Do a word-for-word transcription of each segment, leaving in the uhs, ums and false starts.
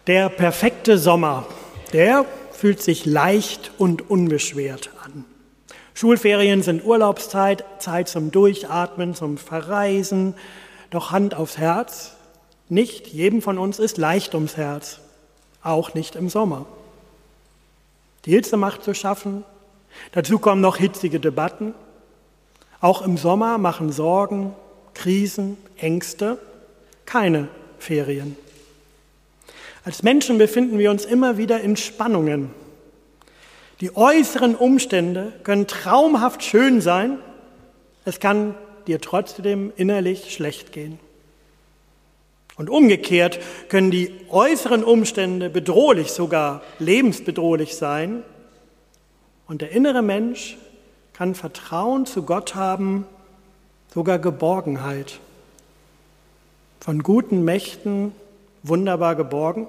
Der perfekte Sommer, der fühlt sich leicht und unbeschwert an. Schulferien sind Urlaubszeit, Zeit zum Durchatmen, zum Verreisen. Doch Hand aufs Herz, nicht jedem von uns ist leicht ums Herz, auch nicht im Sommer. Die Hitze macht zu schaffen, dazu kommen noch hitzige Debatten. Auch im Sommer machen Sorgen, Krisen, Ängste keine Ferien. Als Menschen befinden wir uns immer wieder in Spannungen. Die äußeren Umstände können traumhaft schön sein, es kann dir trotzdem innerlich schlecht gehen. Und umgekehrt können die äußeren Umstände bedrohlich, sogar lebensbedrohlich sein. Und der innere Mensch kann Vertrauen zu Gott haben, sogar Geborgenheit. Von guten Mächten wunderbar geborgen.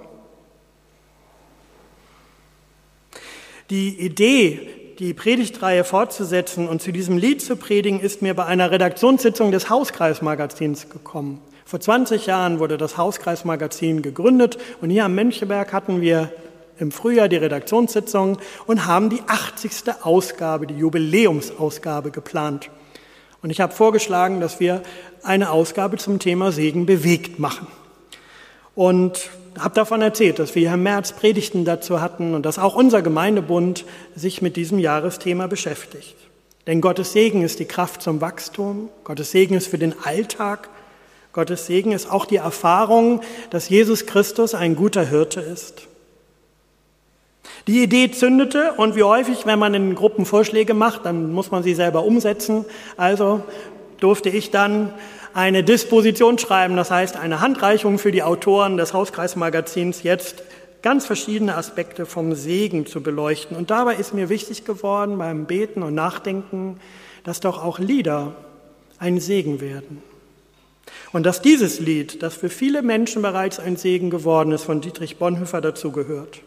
Die Idee, die Predigtreihe fortzusetzen und zu diesem Lied zu predigen, ist mir bei einer Redaktionssitzung des Hauskreismagazins gekommen. Vor zwanzig Jahren wurde das Hauskreismagazin gegründet und hier am Mönckeberg hatten wir im Frühjahr die Redaktionssitzung und haben die achtzigste Ausgabe, die Jubiläumsausgabe geplant. Und ich habe vorgeschlagen, dass wir eine Ausgabe zum Thema Segen bewegt machen. Und habe davon erzählt, dass wir im März Predigten dazu hatten und dass auch unser Gemeindebund sich mit diesem Jahresthema beschäftigt. Denn Gottes Segen ist die Kraft zum Wachstum, Gottes Segen ist für den Alltag, Gottes Segen ist auch die Erfahrung, dass Jesus Christus ein guter Hirte ist. Die Idee zündete und wie häufig, wenn man in Gruppen Vorschläge macht, dann muss man sie selber umsetzen. Also durfte ich dann eine Disposition schreiben, das heißt eine Handreichung für die Autoren des Hauskreismagazins, jetzt ganz verschiedene Aspekte vom Segen zu beleuchten. Und dabei ist mir wichtig geworden beim Beten und Nachdenken, dass doch auch Lieder ein Segen werden. Und dass dieses Lied, das für viele Menschen bereits ein Segen geworden ist, von Dietrich Bonhoeffer dazu gehört.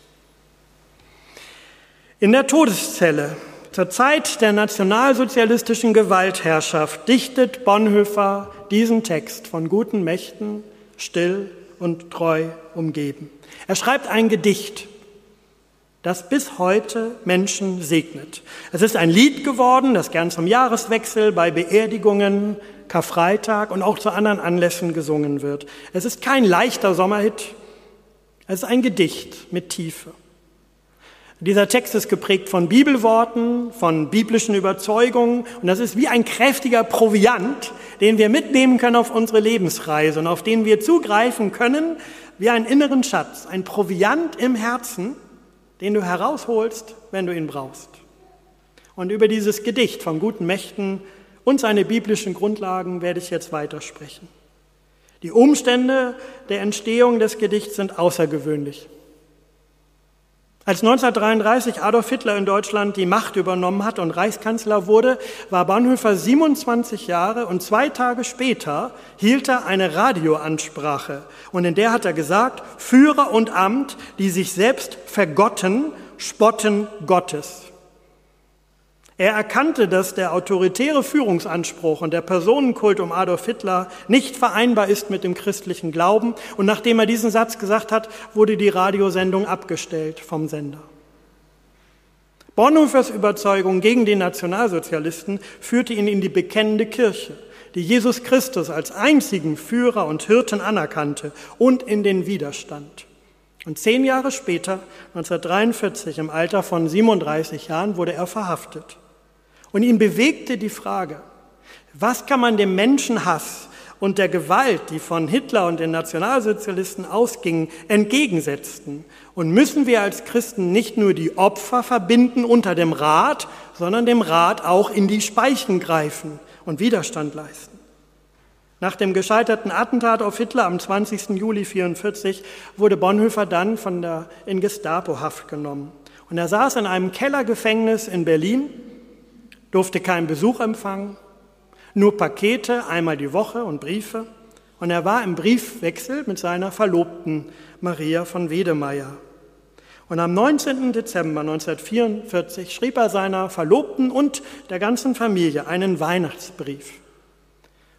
In der Todeszelle, zur Zeit der nationalsozialistischen Gewaltherrschaft, dichtet Bonhoeffer diesen Text von guten Mächten, still und treu umgeben. Er schreibt ein Gedicht, das bis heute Menschen segnet. Es ist ein Lied geworden, das gern zum Jahreswechsel, bei Beerdigungen, Karfreitag und auch zu anderen Anlässen gesungen wird. Es ist kein leichter Sommerhit, es ist ein Gedicht mit Tiefe. Dieser Text ist geprägt von Bibelworten, von biblischen Überzeugungen und das ist wie ein kräftiger Proviant, den wir mitnehmen können auf unsere Lebensreise und auf den wir zugreifen können wie einen inneren Schatz, ein Proviant im Herzen, den du herausholst, wenn du ihn brauchst. Und über dieses Gedicht von guten Mächten und seine biblischen Grundlagen werde ich jetzt weitersprechen. Die Umstände der Entstehung des Gedichts sind außergewöhnlich. Als neunzehnhundertdreiunddreißig Adolf Hitler in Deutschland die Macht übernommen hat und Reichskanzler wurde, war Bonhoeffer siebenundzwanzig Jahre und zwei Tage später hielt er eine Radioansprache. Und in der hat er gesagt, Führer und Amt, die sich selbst vergotten, spotten Gottes. Er erkannte, dass der autoritäre Führungsanspruch und der Personenkult um Adolf Hitler nicht vereinbar ist mit dem christlichen Glauben. Und nachdem er diesen Satz gesagt hat, wurde die Radiosendung abgestellt vom Sender. Bonhoeffers Überzeugung gegen die Nationalsozialisten führte ihn in die bekennende Kirche, die Jesus Christus als einzigen Führer und Hirten anerkannte, und in den Widerstand. Und zehn Jahre später, neunzehnhundertdreiundvierzig, im Alter von siebenunddreißig Jahren, wurde er verhaftet. Und ihn bewegte die Frage, was kann man dem Menschenhass und der Gewalt, die von Hitler und den Nationalsozialisten ausgingen, entgegensetzen? Und müssen wir als Christen nicht nur die Opfer verbinden unter dem Rad, sondern dem Rad auch in die Speichen greifen und Widerstand leisten? Nach dem gescheiterten Attentat auf Hitler am zwanzigsten Juli neunzehnhundertvierundvierzig wurde Bonhoeffer dann von der, in Gestapo-Haft genommen. Und er saß in einem Kellergefängnis in Berlin, durfte keinen Besuch empfangen, nur Pakete einmal die Woche und Briefe. Und er war im Briefwechsel mit seiner Verlobten Maria von Wedemeyer. Und am neunzehnten Dezember neunzehnhundertvierundvierzig schrieb er seiner Verlobten und der ganzen Familie einen Weihnachtsbrief.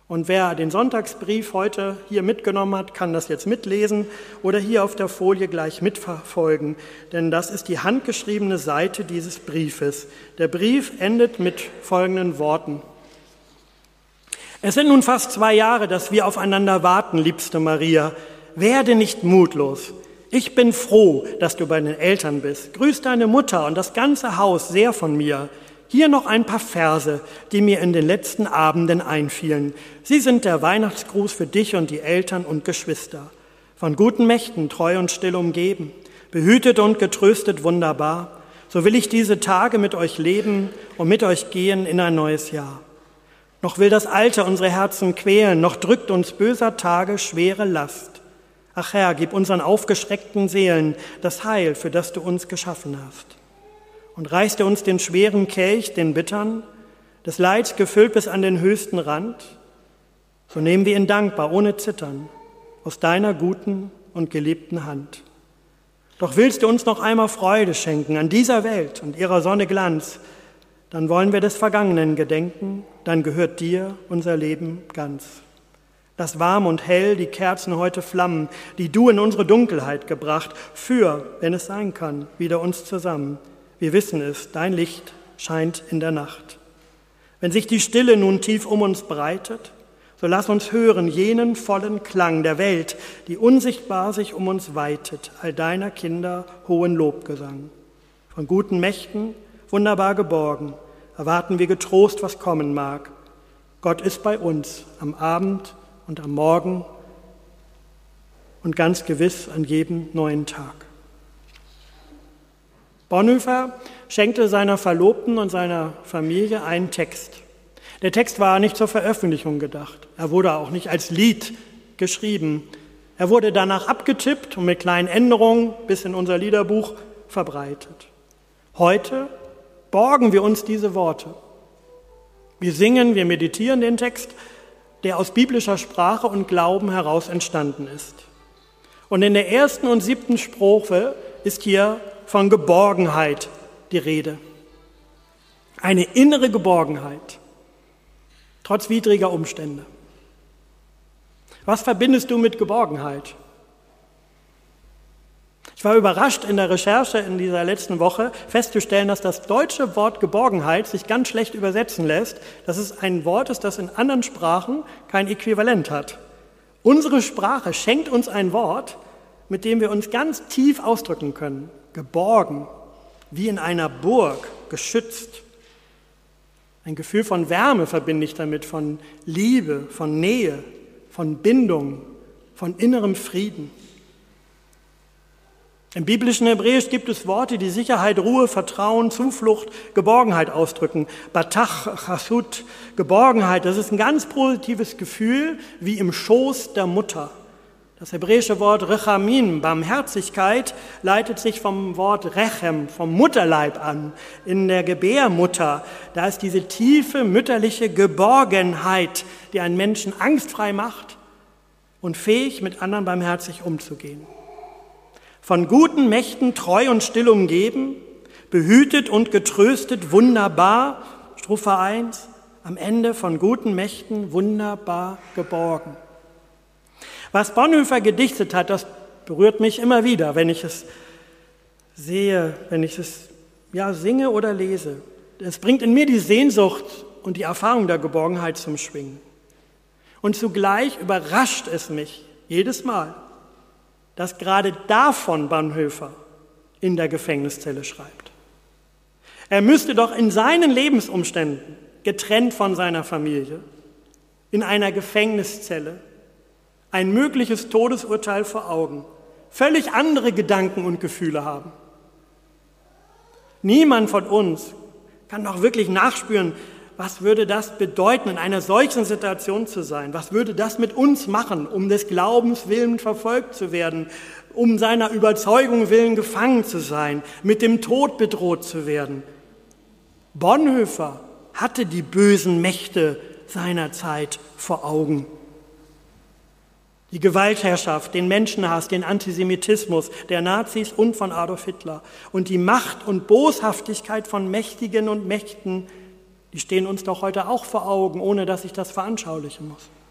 Und wer den Sonntagsbrief heute hier mitgenommen hat, kann das jetzt mitlesen oder hier auf der Folie gleich mitverfolgen, denn das ist die handgeschriebene Seite dieses Briefes. Der Brief endet mit folgenden Worten. Es sind nun fast zwei Jahre, dass wir aufeinander warten, liebste Maria. Werde nicht mutlos. Ich bin froh, dass du bei den Eltern bist. Grüß deine Mutter und das ganze Haus sehr von mir. Hier noch ein paar Verse, die mir in den letzten Abenden einfielen. Sie sind der Weihnachtsgruß für dich und die Eltern und Geschwister. Von guten Mächten treu und still umgeben, behütet und getröstet wunderbar. So will ich diese Tage mit euch leben und mit euch gehen in ein neues Jahr. Noch will das Alte unsere Herzen quälen, noch drückt uns böser Tage schwere Last. Ach Herr, gib unseren aufgeschreckten Seelen das Heil, für das du uns geschaffen hast. Und reichst du uns den schweren Kelch, den bittern, des Leids gefüllt bis an den höchsten Rand, so nehmen wir ihn dankbar, ohne Zittern, aus deiner guten und geliebten Hand. Doch willst du uns noch einmal Freude schenken an dieser Welt und ihrer Sonne Glanz, dann wollen wir des Vergangenen gedenken, dann gehört dir unser Leben ganz. Lass warm und hell die Kerzen heute flammen, die du in unsere Dunkelheit gebracht, für, wenn es sein kann, wieder uns zusammen. Wir wissen es, dein Licht scheint in der Nacht. Wenn sich die Stille nun tief um uns breitet, so lass uns hören jenen vollen Klang der Welt, die unsichtbar sich um uns weitet, all deiner Kinder hohen Lobgesang. Von guten Mächten, wunderbar geborgen, erwarten wir getrost, was kommen mag. Gott ist bei uns am Abend und am Morgen und ganz gewiss an jedem neuen Tag. Bonhoeffer schenkte seiner Verlobten und seiner Familie einen Text. Der Text war nicht zur Veröffentlichung gedacht. Er wurde auch nicht als Lied geschrieben. Er wurde danach abgetippt und mit kleinen Änderungen bis in unser Liederbuch verbreitet. Heute borgen wir uns diese Worte. Wir singen, wir meditieren den Text, der aus biblischer Sprache und Glauben heraus entstanden ist. Und in der ersten und siebten Strophe ist hier von Geborgenheit die Rede. Eine innere Geborgenheit, trotz widriger Umstände. Was verbindest du mit Geborgenheit? Ich war überrascht in der Recherche in dieser letzten Woche festzustellen, dass das deutsche Wort Geborgenheit sich ganz schlecht übersetzen lässt, dass es ein Wort ist, das in anderen Sprachen kein Äquivalent hat. Unsere Sprache schenkt uns ein Wort, mit dem wir uns ganz tief ausdrücken können. Geborgen, wie in einer Burg, geschützt. Ein Gefühl von Wärme verbinde ich damit, von Liebe, von Nähe, von Bindung, von innerem Frieden. Im biblischen Hebräisch gibt es Worte, die Sicherheit, Ruhe, Vertrauen, Zuflucht, Geborgenheit ausdrücken. Batach, Chasut, Geborgenheit, das ist ein ganz positives Gefühl, wie im Schoß der Mutter. Das hebräische Wort Rechamin, Barmherzigkeit, leitet sich vom Wort Rechem, vom Mutterleib an. In der Gebärmutter, da ist diese tiefe mütterliche Geborgenheit, die einen Menschen angstfrei macht und fähig, mit anderen barmherzig umzugehen. Von guten Mächten treu und still umgeben, behütet und getröstet wunderbar, Strophe eins, am Ende von guten Mächten wunderbar geborgen. Was Bonhoeffer gedichtet hat, das berührt mich immer wieder, wenn ich es sehe, wenn ich es ja, singe oder lese. Es bringt in mir die Sehnsucht und die Erfahrung der Geborgenheit zum Schwingen. Und zugleich überrascht es mich jedes Mal, dass gerade davon Bonhoeffer in der Gefängniszelle schreibt. Er müsste doch in seinen Lebensumständen, getrennt von seiner Familie, in einer Gefängniszelle, ein mögliches Todesurteil vor Augen, völlig andere Gedanken und Gefühle haben. Niemand von uns kann doch wirklich nachspüren, was würde das bedeuten, in einer solchen Situation zu sein? Was würde das mit uns machen, um des Glaubens willen verfolgt zu werden, um seiner Überzeugung willen gefangen zu sein, mit dem Tod bedroht zu werden? Bonhoeffer hatte die bösen Mächte seiner Zeit vor Augen. Die Gewaltherrschaft, den Menschenhass, den Antisemitismus der Nazis und von Adolf Hitler und die Macht und Boshaftigkeit von Mächtigen und Mächten, die stehen uns doch heute auch vor Augen, ohne dass ich das veranschaulichen muss.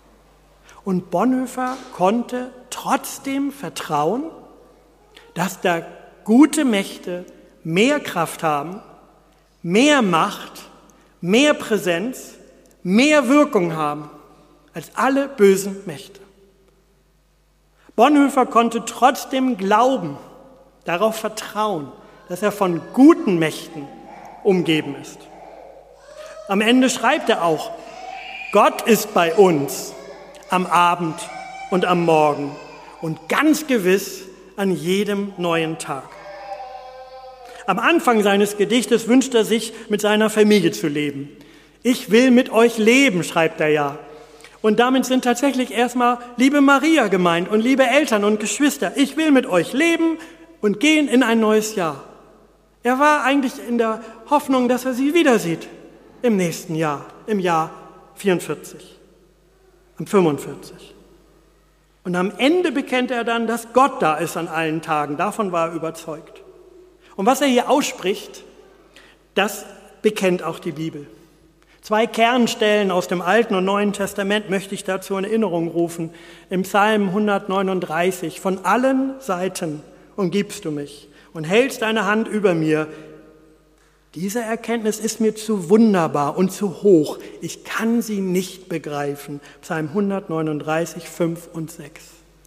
Und Bonhoeffer konnte trotzdem vertrauen, dass da gute Mächte mehr Kraft haben, mehr Macht, mehr Präsenz, mehr Wirkung haben als alle bösen Mächte. Bonhoeffer konnte trotzdem glauben, darauf vertrauen, dass er von guten Mächten umgeben ist. Am Ende schreibt er auch, Gott ist bei uns am Abend und am Morgen und ganz gewiss an jedem neuen Tag. Am Anfang seines Gedichtes wünscht er sich, mit seiner Familie zu leben. Ich will mit euch leben, schreibt er ja. Und damit sind tatsächlich erstmal liebe Maria gemeint und liebe Eltern und Geschwister. Ich will mit euch leben und gehen in ein neues Jahr. Er war eigentlich in der Hoffnung, dass er sie wieder sieht im nächsten Jahr, im Jahr vierundvierzig, am fünfundvierzig. Und am Ende bekennt er dann, dass Gott da ist an allen Tagen. Davon war er überzeugt. Und was er hier ausspricht, das bekennt auch die Bibel. Zwei Kernstellen aus dem Alten und Neuen Testament möchte ich dazu in Erinnerung rufen. Im Psalm hundertneununddreißig, von allen Seiten umgibst du mich und hältst deine Hand über mir. Diese Erkenntnis ist mir zu wunderbar und zu hoch. Ich kann sie nicht begreifen. Psalm hundertneununddreißig, fünf und sechs.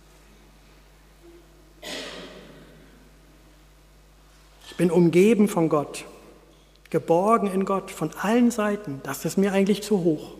Ich bin umgeben von Gott. Geborgen in Gott von allen Seiten, das ist mir eigentlich zu hoch.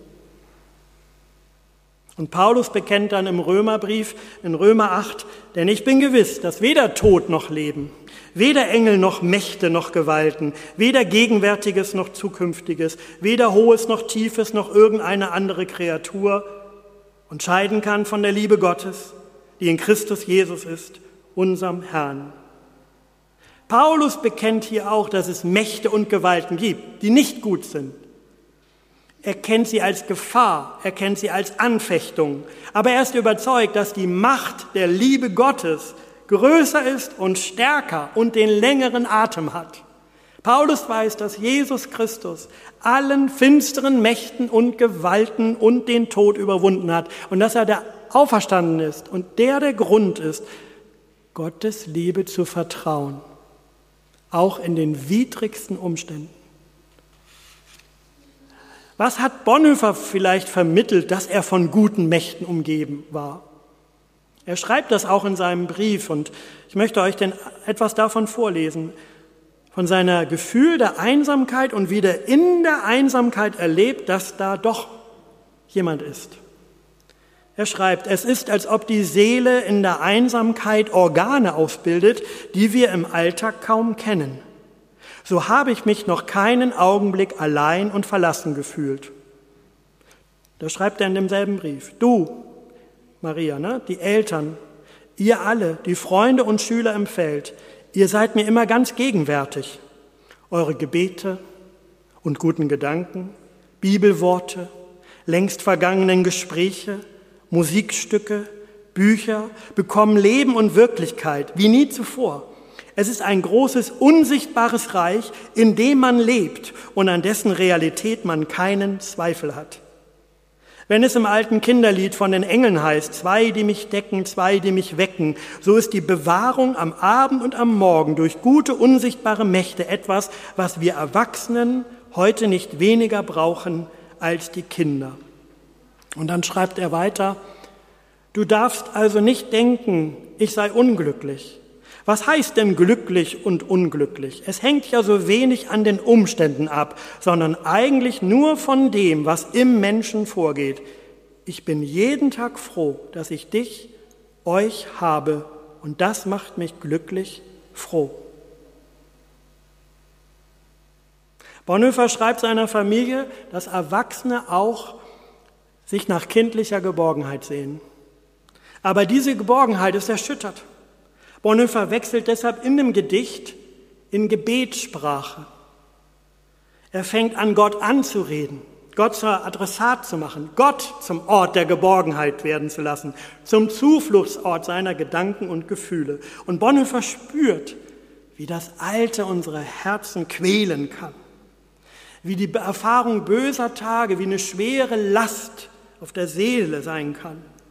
Und Paulus bekennt dann im Römerbrief, in Römer acht, denn ich bin gewiss, dass weder Tod noch Leben, weder Engel noch Mächte noch Gewalten, weder Gegenwärtiges noch Zukünftiges, weder Hohes noch Tiefes noch irgendeine andere Kreatur uns scheiden kann von der Liebe Gottes, die in Christus Jesus ist, unserem Herrn. Paulus bekennt hier auch, dass es Mächte und Gewalten gibt, die nicht gut sind. Er kennt sie als Gefahr, er kennt sie als Anfechtung, aber er ist überzeugt, dass die Macht der Liebe Gottes größer ist und stärker und den längeren Atem hat. Paulus weiß, dass Jesus Christus allen finsteren Mächten und Gewalten und den Tod überwunden hat und dass er der Auferstanden ist und der der Grund ist, Gottes Liebe zu vertrauen. Auch in den widrigsten Umständen. Was hat Bonhoeffer vielleicht vermittelt, dass er von guten Mächten umgeben war? Er schreibt das auch in seinem Brief und ich möchte euch denn etwas davon vorlesen. Von seiner Gefühl der Einsamkeit und wie er in der Einsamkeit erlebt, dass da doch jemand ist. Er schreibt, es ist, als ob die Seele in der Einsamkeit Organe ausbildet, die wir im Alltag kaum kennen. So habe ich mich noch keinen Augenblick allein und verlassen gefühlt. Da schreibt er in demselben Brief, du, Maria, ne, die Eltern, ihr alle, die Freunde und Schüler im Feld, ihr seid mir immer ganz gegenwärtig. Eure Gebete und guten Gedanken, Bibelworte, längst vergangenen Gespräche, Musikstücke, Bücher bekommen Leben und Wirklichkeit wie nie zuvor. Es ist ein großes, unsichtbares Reich, in dem man lebt und an dessen Realität man keinen Zweifel hat. Wenn es im alten Kinderlied von den Engeln heißt, zwei, die mich decken, zwei, die mich wecken, so ist die Bewahrung am Abend und am Morgen durch gute, unsichtbare Mächte etwas, was wir Erwachsenen heute nicht weniger brauchen als die Kinder. Und dann schreibt er weiter, du darfst also nicht denken, ich sei unglücklich. Was heißt denn glücklich und unglücklich? Es hängt ja so wenig an den Umständen ab, sondern eigentlich nur von dem, was im Menschen vorgeht. Ich bin jeden Tag froh, dass ich dich, euch habe und das macht mich glücklich, froh. Bonhoeffer schreibt seiner Familie, dass Erwachsene auch sich nach kindlicher Geborgenheit sehen. Aber diese Geborgenheit ist erschüttert. Bonhoeffer wechselt deshalb in dem Gedicht in Gebetssprache. Er fängt an, Gott anzureden, Gott zur Adressat zu machen, Gott zum Ort der Geborgenheit werden zu lassen, zum Zufluchtsort seiner Gedanken und Gefühle. Und Bonhoeffer spürt, wie das Alte unsere Herzen quälen kann, wie die Erfahrung böser Tage, wie eine schwere Last auf der Seele sein kann,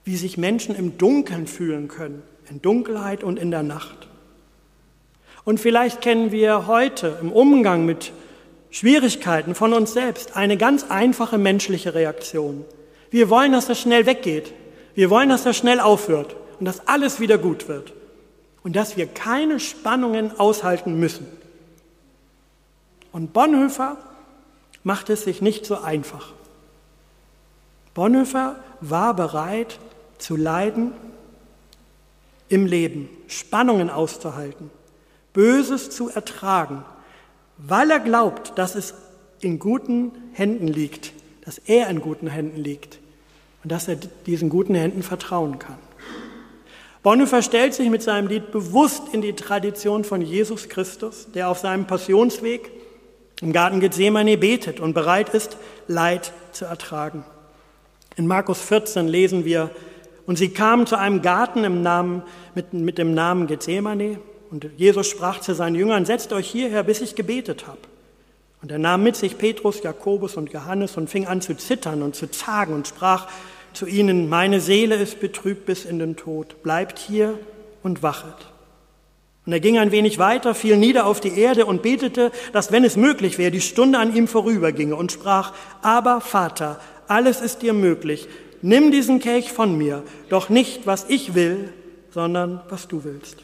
wie sich Menschen im Dunkeln fühlen können, in Dunkelheit und in der Nacht. Und vielleicht kennen wir heute im Umgang mit Schwierigkeiten von uns selbst eine ganz einfache menschliche Reaktion. Wir wollen, dass das schnell weggeht. Wir wollen, dass das schnell aufhört und dass alles wieder gut wird und dass wir keine Spannungen aushalten müssen. Und Bonhoeffer macht es sich nicht so einfach. Bonhoeffer war bereit zu leiden im Leben, Spannungen auszuhalten, Böses zu ertragen, weil er glaubt, dass es in guten Händen liegt, dass er in guten Händen liegt und dass er diesen guten Händen vertrauen kann. Bonhoeffer stellt sich mit seinem Lied bewusst in die Tradition von Jesus Christus, der auf seinem Passionsweg im Garten Gethsemane betet und bereit ist, Leid zu ertragen. In Markus vierzehn lesen wir, und sie kamen zu einem Garten im Namen, mit, mit dem Namen Gethsemane, und Jesus sprach zu seinen Jüngern, setzt euch hierher, bis ich gebetet habe. Und er nahm mit sich Petrus, Jakobus und Johannes und fing an zu zittern und zu zagen und sprach zu ihnen, meine Seele ist betrübt bis in den Tod, bleibt hier und wachet. Und er ging ein wenig weiter, fiel nieder auf die Erde und betete, dass, wenn es möglich wäre, die Stunde an ihm vorüberginge und sprach, aber Vater, alles ist dir möglich, nimm diesen Kelch von mir, doch nicht, was ich will, sondern was du willst.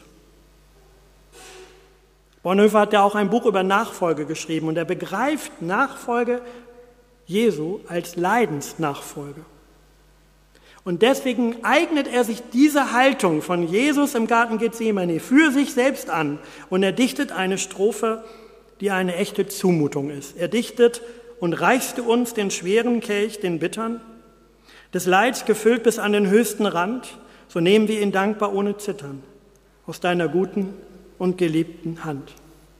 Bonhoeffer hat ja auch ein Buch über Nachfolge geschrieben und er begreift Nachfolge Jesu als Leidensnachfolge. Und deswegen eignet er sich diese Haltung von Jesus im Garten Gethsemane für sich selbst an und er dichtet eine Strophe, die eine echte Zumutung ist. Er dichtet, und reichst du uns den schweren Kelch, den bittern, des Leids gefüllt bis an den höchsten Rand, so nehmen wir ihn dankbar ohne Zittern aus deiner guten und geliebten Hand.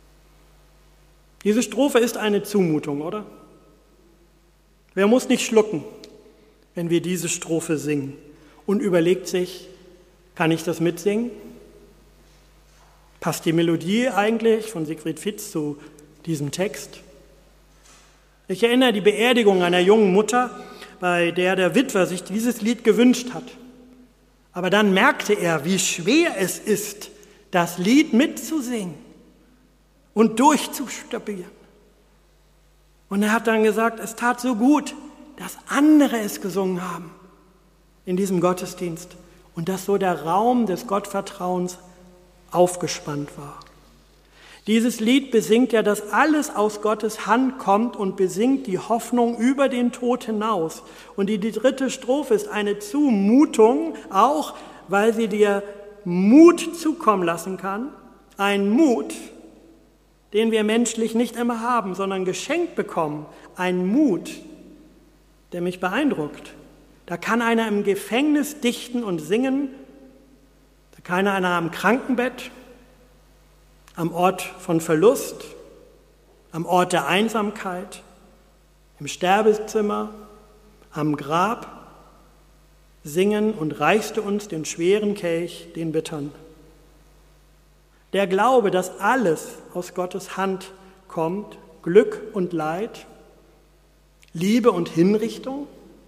Diese Strophe ist eine Zumutung, oder? Wer muss nicht schlucken, wenn wir diese Strophe singen und überlegt sich, kann ich das mitsingen? Passt die Melodie eigentlich von Siegfried Fitz zu diesem Text? Ich erinnere die Beerdigung einer jungen Mutter, bei der der Witwer sich dieses Lied gewünscht hat. Aber dann merkte er, wie schwer es ist, das Lied mitzusingen und durchzustöppieren. Und er hat dann gesagt, es tat so gut, dass andere es gesungen haben in diesem Gottesdienst und dass so der Raum des Gottvertrauens aufgespannt war. Dieses Lied besingt ja, dass alles aus Gottes Hand kommt und besingt die Hoffnung über den Tod hinaus. Und die, die dritte Strophe ist eine Zumutung, auch weil sie dir Mut zukommen lassen kann. Ein Mut, den wir menschlich nicht immer haben, sondern geschenkt bekommen. Ein Mut, der mich beeindruckt. Da kann einer im Gefängnis dichten und singen, da kann einer am Krankenbett, am Ort von Verlust, am Ort der Einsamkeit, im Sterbezimmer, am Grab singen und reichst du uns den schweren Kelch, den bittern. Der Glaube, dass alles aus Gottes Hand kommt, Glück und Leid, Liebe und Hinrichtung,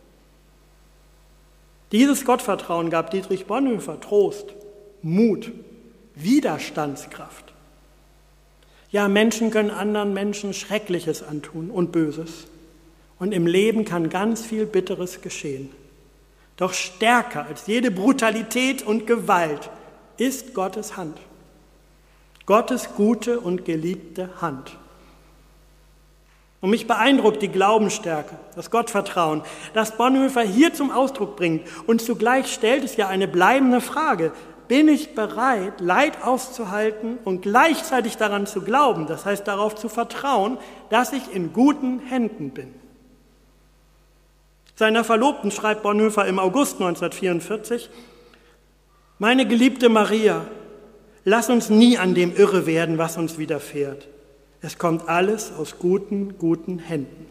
dieses Gottvertrauen gab Dietrich Bonhoeffer Trost, Mut, Widerstandskraft. Ja, Menschen können anderen Menschen Schreckliches antun und Böses. Und im Leben kann ganz viel Bitteres geschehen. Doch stärker als jede Brutalität und Gewalt ist Gottes Hand. Gottes gute und geliebte Hand. Und mich beeindruckt die Glaubensstärke, das Gottvertrauen, das Bonhoeffer hier zum Ausdruck bringt. Und zugleich stellt es ja eine bleibende Frage. Bin ich bereit, Leid auszuhalten und gleichzeitig daran zu glauben, das heißt darauf zu vertrauen, dass ich in guten Händen bin? Seiner Verlobten schreibt Bonhoeffer im August neunzehnhundertvierundvierzig, meine geliebte Maria, lass uns nie an dem irre werden, was uns widerfährt. Es kommt alles aus guten, guten Händen.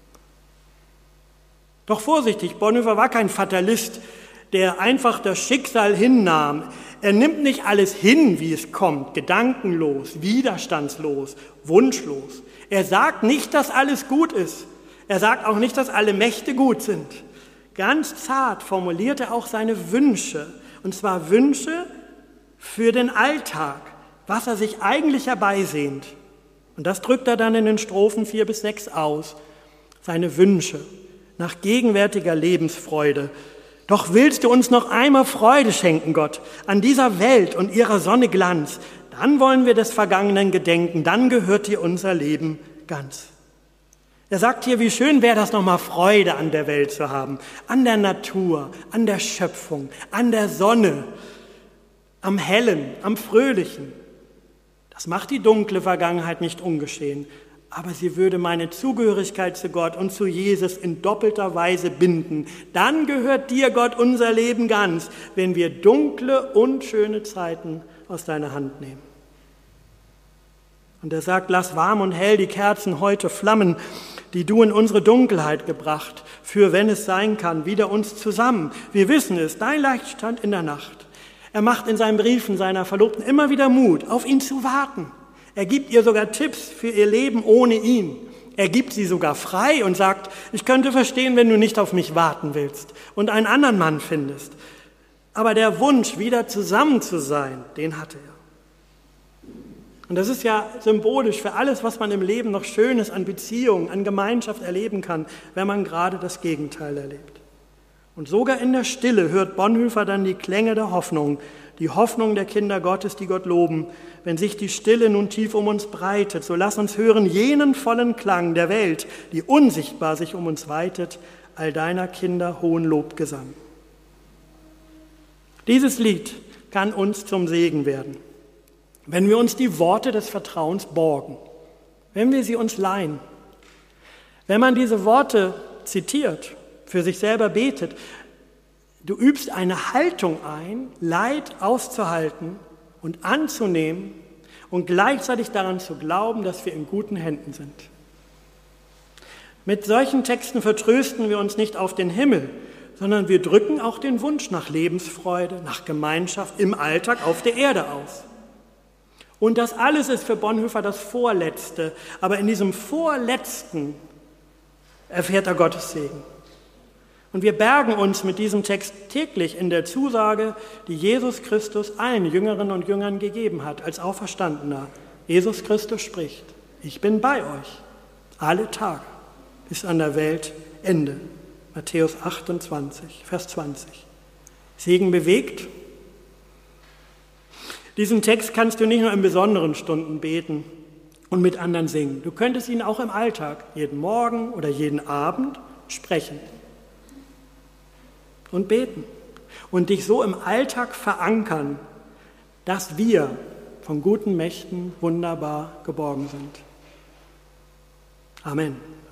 Doch vorsichtig, Bonhoeffer war kein Fatalist, der einfach das Schicksal hinnahm. Er nimmt nicht alles hin, wie es kommt, gedankenlos, widerstandslos, wunschlos. Er sagt nicht, dass alles gut ist. Er sagt auch nicht, dass alle Mächte gut sind. Ganz zart formuliert er auch seine Wünsche, und zwar Wünsche für den Alltag, was er sich eigentlich herbeisehnt. Und das drückt er dann in den Strophen vier bis sechs aus, seine Wünsche nach gegenwärtiger Lebensfreude. Doch willst du uns noch einmal Freude schenken, Gott, an dieser Welt und ihrer Sonne Glanz, dann wollen wir des Vergangenen gedenken, dann gehört dir unser Leben ganz. Er sagt hier, wie schön wäre das nochmal, Freude an der Welt zu haben, an der Natur, an der Schöpfung, an der Sonne, am Hellen, am Fröhlichen. Das macht die dunkle Vergangenheit nicht ungeschehen, aber sie würde meine Zugehörigkeit zu Gott und zu Jesus in doppelter Weise binden. Dann gehört dir, Gott, unser Leben ganz, wenn wir dunkle und schöne Zeiten aus deiner Hand nehmen. Und er sagt, lass warm und hell die Kerzen heute flammen, die du in unsere Dunkelheit gebracht, für wenn es sein kann, wieder uns zusammen. Wir wissen es, dein Lichtstand in der Nacht. Er macht in seinen Briefen seiner Verlobten immer wieder Mut, auf ihn zu warten. Er gibt ihr sogar Tipps für ihr Leben ohne ihn. Er gibt sie sogar frei und sagt, ich könnte verstehen, wenn du nicht auf mich warten willst und einen anderen Mann findest. Aber der Wunsch, wieder zusammen zu sein, den hatte er. Und das ist ja symbolisch für alles, was man im Leben noch Schönes an Beziehungen, an Gemeinschaft erleben kann, wenn man gerade das Gegenteil erlebt. Und sogar in der Stille hört Bonhoeffer dann die Klänge der Hoffnung, die Hoffnung der Kinder Gottes, die Gott loben. Wenn sich die Stille nun tief um uns breitet, so lass uns hören jenen vollen Klang der Welt, die unsichtbar sich um uns weitet, all deiner Kinder hohen Lobgesang. Dieses Lied kann uns zum Segen werden, wenn wir uns die Worte des Vertrauens borgen, wenn wir sie uns leihen. Wenn man diese Worte zitiert, für sich selber betet, du übst eine Haltung ein, Leid auszuhalten und anzunehmen und gleichzeitig daran zu glauben, dass wir in guten Händen sind. Mit solchen Texten vertrösten wir uns nicht auf den Himmel, sondern wir drücken auch den Wunsch nach Lebensfreude, nach Gemeinschaft im Alltag auf der Erde aus. Und das alles ist für Bonhoeffer das Vorletzte, aber in diesem Vorletzten erfährt er Gottes Segen. Und wir bergen uns mit diesem Text täglich in der Zusage, die Jesus Christus allen Jüngerinnen und Jüngern gegeben hat, als Auferstandener. Jesus Christus spricht, ich bin bei euch, alle Tage, bis an der Weltende. Matthäus achtundzwanzig, Vers zwanzig. Segen bewegt. Diesen Text kannst du nicht nur in besonderen Stunden beten und mit anderen singen. Du könntest ihn auch im Alltag, jeden Morgen oder jeden Abend sprechen und beten und dich so im Alltag verankern, dass wir von guten Mächten wunderbar geborgen sind. Amen.